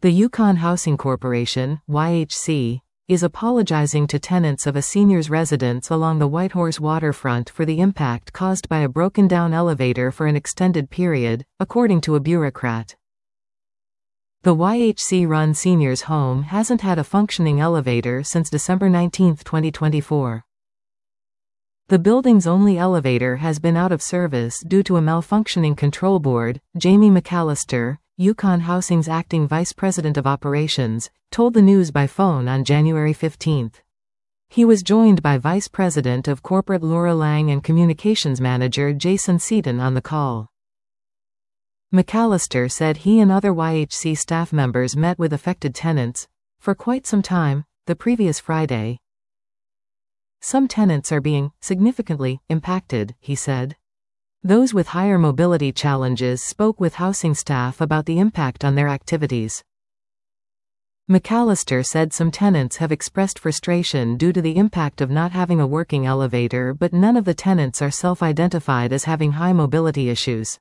The Yukon Housing Corporation, YHC, is apologizing to tenants of a seniors' residence along the Whitehorse waterfront for the impact caused by a broken-down elevator for an extended period, according to a bureaucrat. The YHC-run seniors' home hasn't had a functioning elevator since December 19, 2024. The building's only elevator has been out of service due to a malfunctioning control board, Jamie McAllister, Yukon Housing's acting vice president of operations, told the news by phone on January 15. He was joined by Vice President of Corporate Laura Lang and Communications Manager Jason Seaton on the call. McAllister said he and other YHC staff members met with affected tenants for quite some time the previous Friday. Some tenants are being significantly impacted, he said. Those with higher mobility challenges spoke with housing staff about the impact on their activities. McAllister said some tenants have expressed frustration due to the impact of not having a working elevator, but none of the tenants are self-identified as having high mobility issues.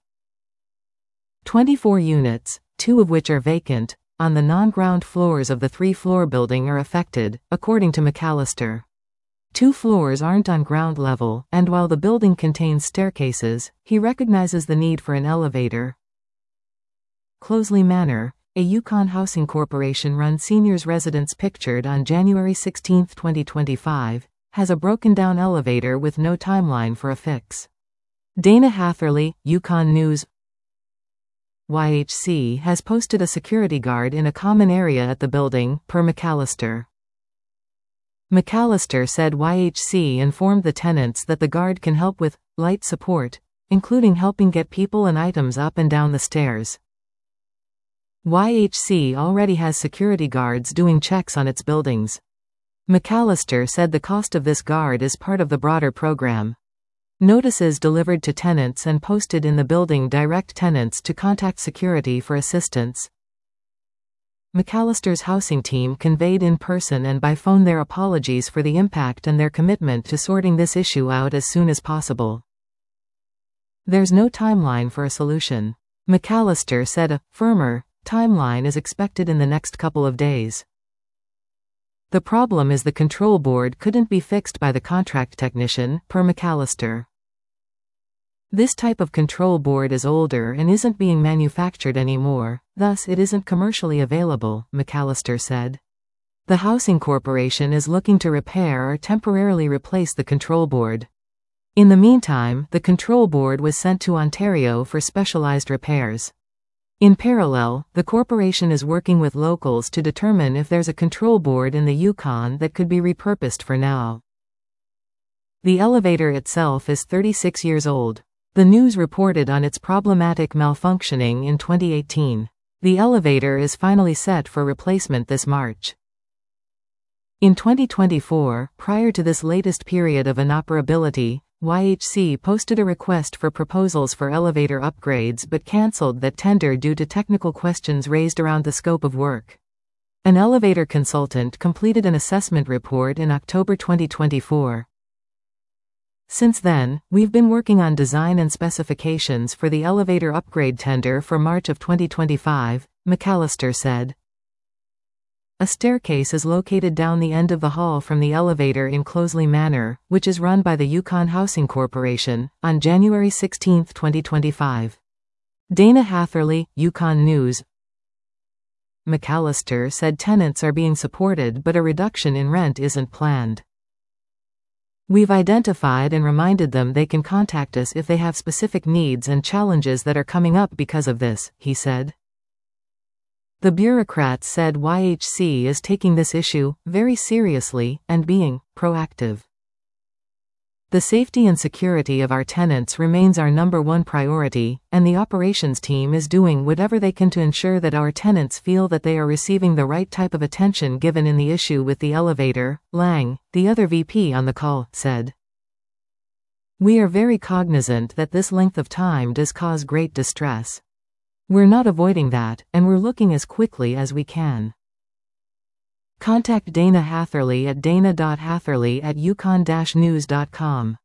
24 units, 2 of which are vacant, on the non-ground floors of the 3-floor building are affected, according to McAllister. 2 floors aren't on ground level, and while the building contains staircases, he recognizes the need for an elevator. Closeley Manor, a Yukon Housing Corporation-run seniors' residence pictured on January 16, 2025, has a broken-down elevator with no timeline for a fix. Dana Hatherley, Yukon News. YHC has posted a security guard in a common area at the building, per McAllister. McAllister said YHC informed the tenants that the guard can help with light support, including helping get people and items up and down the stairs. YHC already has security guards doing checks on its buildings. McAllister said the cost of this guard is part of the broader program. Notices delivered to tenants and posted in the building direct tenants to contact security for assistance. McAllister's housing team conveyed in person and by phone their apologies for the impact and their commitment to sorting this issue out as soon as possible. There's no timeline for a solution. McAllister said a firmer timeline is expected in the next couple of days. The problem is the control board couldn't be fixed by the contract technician, per McAllister. This type of control board is older and isn't being manufactured anymore, thus it isn't commercially available, McAllister said. The Housing Corporation is looking to repair or temporarily replace the control board. In the meantime, the control board was sent to Ontario for specialized repairs. In parallel, the corporation is working with locals to determine if there's a control board in the Yukon that could be repurposed for now. The elevator itself is 36 years old. The news reported on its problematic malfunctioning in 2018. The elevator is finally set for replacement this March. In 2024, prior to this latest period of inoperability, YHC posted a request for proposals for elevator upgrades but cancelled that tender due to technical questions raised around the scope of work. An elevator consultant completed an assessment report in October 2024. Since then, we've been working on design and specifications for the elevator upgrade tender for March of 2025, McAllister said. A staircase is located down the end of the hall from the elevator in Closeley Manor, which is run by the Yukon Housing Corporation, on January 16, 2025. Dana Hatherley, Yukon News. McAllister said tenants are being supported but a reduction in rent isn't planned. We've identified and reminded them they can contact us if they have specific needs and challenges that are coming up because of this, he said. The bureaucrats said YHC is taking this issue very seriously and being proactive. The safety and security of our tenants remains our #1 priority, and the operations team is doing whatever they can to ensure that our tenants feel that they are receiving the right type of attention given in the issue with the elevator, Lang, the other VP on the call, said. We are very cognizant that this length of time does cause great distress. We're not avoiding that, and we're looking as quickly as we can. Contact Dana Hatherley at dana.hatherley@yukon-news.com.